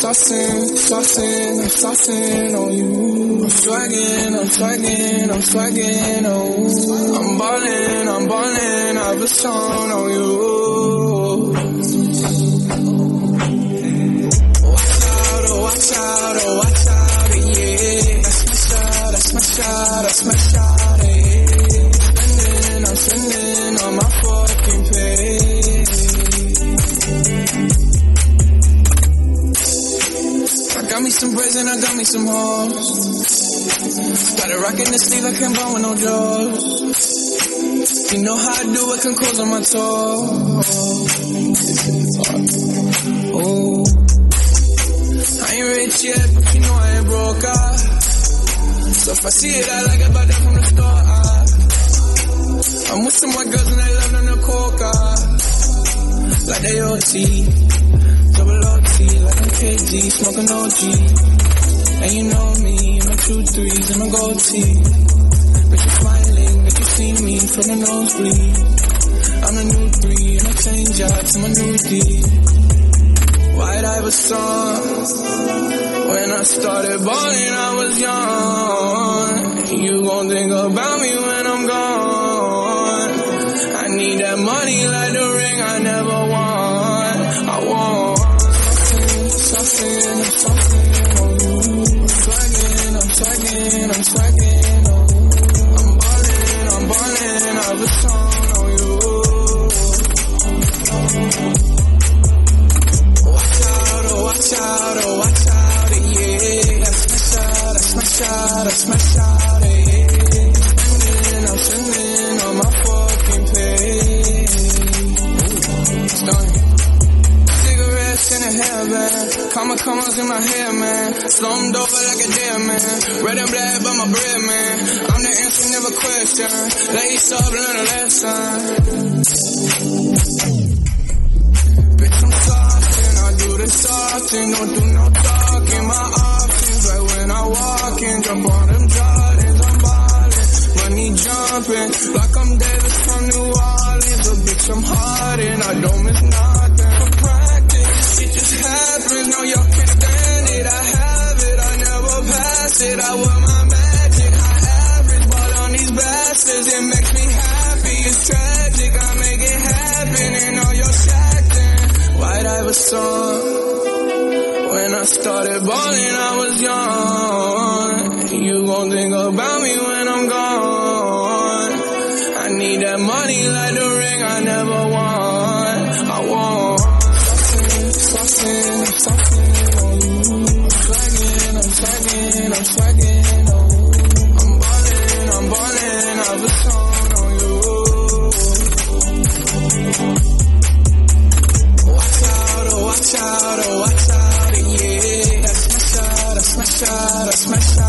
flossing on you. I'm swagging, oh. I'm ballin', I have a song on you. Watch out, yeah. That's my shot, yeah. I'm spending on my fucking pay. I got me some braids and I got me some hoes. Started rocking the sleeve, I can't buy with no jaws. You know how I do it, can close on my toes. Oh, I ain't rich yet, but you know I ain't broke, so if I see it, I like it, buy that from the store, I'm with some white girls and they love them to coca, like they OT, double OT, like I'm KG, smoking OG, and you know me, my 2-3s and my gold tee, but you smiling, but you see me from the nosebleed, I'm the new 3 and I change out to my new D. White Iverson, when I started balling I was young, you gon' think about me when I'm gone, I need that money like the ring I never won, I want something on you, I'm swagging, oh, I'm ballin', I have a song on you. Watch out, yeah. That's my shot, yeah. I'm spending on my fucking pay. Stunning. Cigarettes in the hairband. Commas in my hair, man. Slumped over like a deer, man. Red and black by my bread, man. I'm the answer, never question. Lace up, learn a lesson. Bitch, I'm soft and I do the soft and don't do no talking. My options, right when I walk in, jump on them Jordans, I'm ballin'. Money jumping, like I'm Davis from New Orleans. But bitch, I'm hard and I don't miss nothing. For practice, it just happens. No, y'all can't stand it. I have it, I never pass it. I wear my magic, high average, ball on these bastards. It makes me happy, it's tragic. I make it happen and all your shacking. White Iverson, when I started balling I was young, you gon' think about me when I'm gone, I need that money like the ring I never won, I want something on you, I'm swagging, oh, I'm ballin', I have a song on you. Watch out, yeah. That's my shot,